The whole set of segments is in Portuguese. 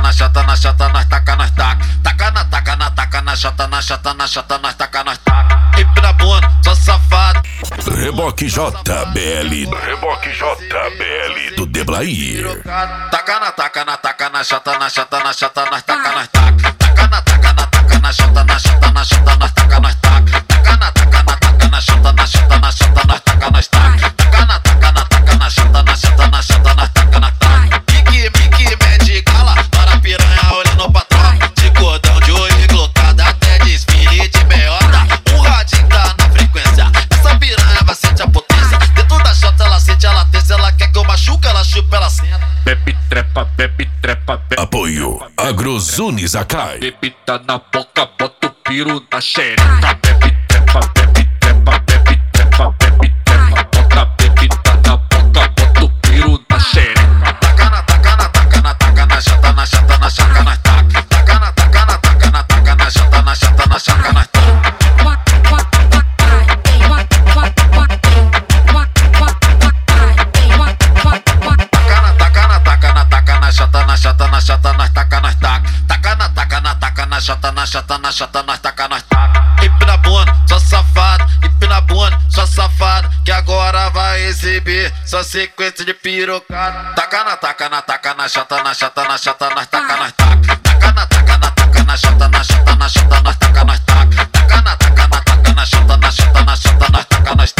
na chata, nós taca, nós taca. Taca na chata, nós taca, nós taca. Empina a bunda, só safado. Reboque JBL do Deblair. Taca na chata, nós taca, nós taca. Taca na chata, nós taca, nós taca. Taca na chata, na chata, nós taca, nós taca. Taca na chata, nós taca, nós taca. Mickey, mede gala, para piranha olhando pra trás. De cordão de olho glotado, até desfile de meiota. O radinho tá na frequência, essa piranha vai sentir a potência. Dentro da chota ela sente, ela desce, ela quer que eu machuque, ela chupa, ela senta. Bebe trepa, bebe trepa, bebe. Apoio Agrozone Zakai. Bebida na boca, bota o piro na xereca. Bebe trepa, bebe trepa, bebe trepa, bebe trepa. Bota bebida na boca, bota o piro na xereca. Taca na chata, nós taca, nós taca. Taca na chata, nós taca, nós taca. Na chata, nós taca, nós taca. Empina a bunda, só safado. Empina a bunda, só safado. Que agora vai exibir só sequência de pirocada. Taca na chata, nós taca, nós taca, nós taca. Taca na chata, nós taca, nós taca, nós taca. Taca na chata, nós taca, nós taca, nós taca. Taca na chata, nós taca, nós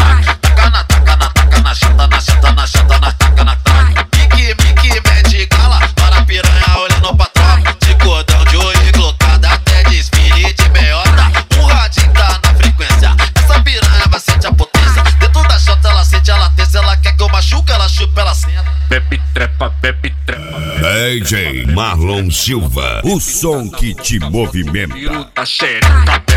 taca, nós taca. Mickey, mede gala, para piranha olhando pra trás. De cordão de olho glotado, até desfile de meiota. O radinho tá na frequência, essa piranha vai sentir a potência. Dentro da chota ela sente, ela desce, ela quer que eu machuque, ela chupa, ela senta. Bebe trepa, bebe trepa. DJ Marlon Silva, o som que te movimenta. Piro na xereca.